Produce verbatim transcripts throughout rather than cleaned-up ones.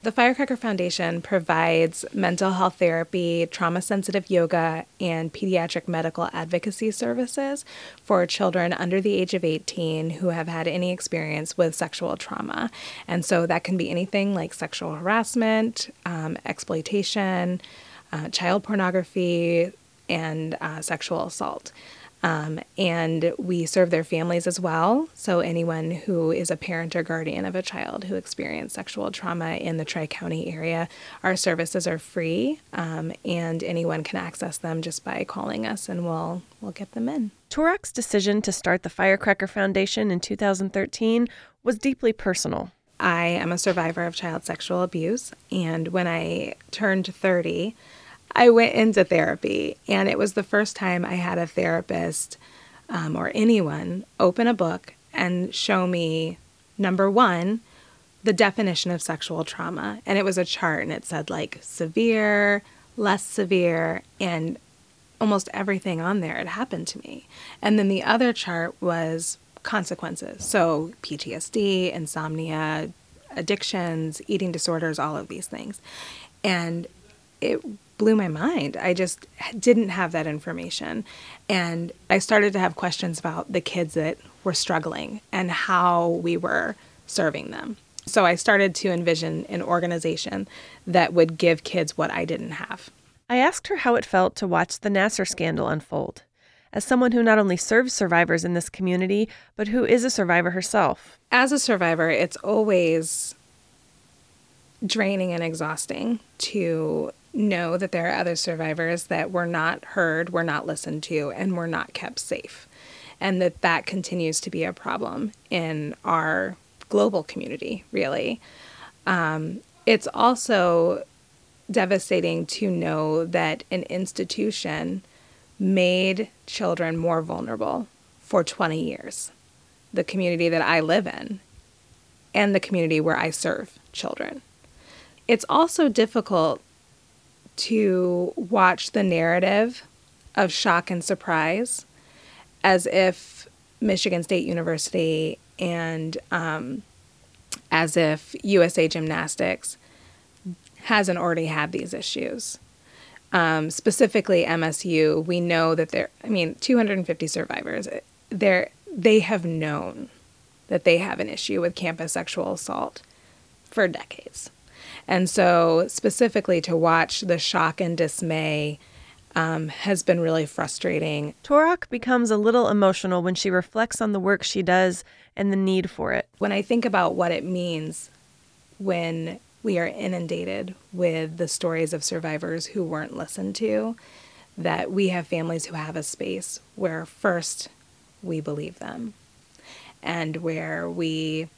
The Firecracker Foundation provides mental health therapy, trauma-sensitive yoga, and pediatric medical advocacy services for children under the age of eighteen who have had any experience with sexual trauma. And so that can be anything like sexual harassment, um, exploitation, uh, child pornography, and uh, sexual assault. Um, and we serve their families as well. So anyone who is a parent or guardian of a child who experienced sexual trauma in the Tri-County area, our services are free, um, and anyone can access them just by calling us, and we'll we'll get them in. Torak's decision to start the Firecracker Foundation in two thousand thirteen was deeply personal. I am a survivor of child sexual abuse, and when I turned thirty, I went into therapy, and it was the first time I had a therapist um, or anyone open a book and show me, number one, the definition of sexual trauma. And it was a chart, and it said like severe, less severe, and almost everything on there had happened to me. And then the other chart was consequences. So P T S D, insomnia, addictions, eating disorders, all of these things. And it blew my mind. I just didn't have that information. And I started to have questions about the kids that were struggling and how we were serving them. So I started to envision an organization that would give kids what I didn't have. I asked her how it felt to watch the Nassar scandal unfold, as someone who not only serves survivors in this community, but who is a survivor herself. As a survivor, it's always draining and exhausting to know that there are other survivors that were not heard, were not listened to, and were not kept safe. And that that continues to be a problem in our global community, really. Um, it's also devastating to know that an institution made children more vulnerable for twenty years. The community that I live in and the community where I serve children. It's also difficult to watch the narrative of shock and surprise as if Michigan State University and um, as if U S A Gymnastics hasn't already had these issues. Um, specifically M S U, we know that there, I mean, two hundred fifty survivors, they're, they have known that they have an issue with campus sexual assault for decades. And so specifically to watch the shock and dismay um, has been really frustrating. Torak becomes a little emotional when she reflects on the work she does and the need for it. When I think about what it means when we are inundated with the stories of survivors who weren't listened to, that we have families who have a space where first we believe them and where we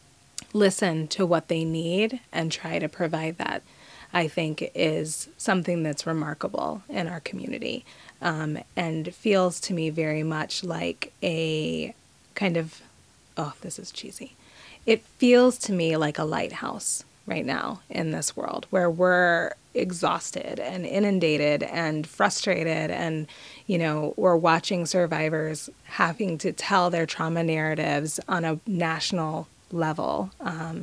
listen to what they need and try to provide that, I think is something that's remarkable in our community, um, and feels to me very much like a kind of, oh, this is cheesy. It feels to me like a lighthouse right now in this world where we're exhausted and inundated and frustrated, and, you know, we're watching survivors having to tell their trauma narratives on a national level, um,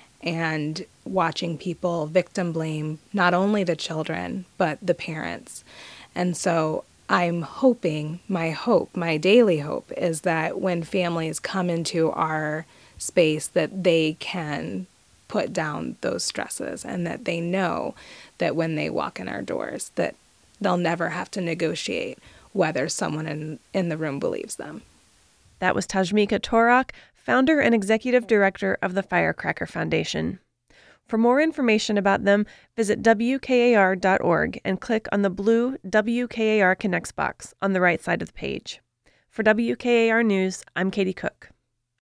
and watching people victim blame not only the children, but the parents. And so I'm hoping, my hope, my daily hope is that when families come into our space, that they can put down those stresses and that they know that when they walk in our doors, that they'll never have to negotiate whether someone in, in the room believes them. That was Tajmika Torak, founder and executive director of the Firecracker Foundation. For more information about them, visit W K A R dot org and click on the blue W K A R Connects box on the right side of the page. For W K A R News, I'm Katie Cook.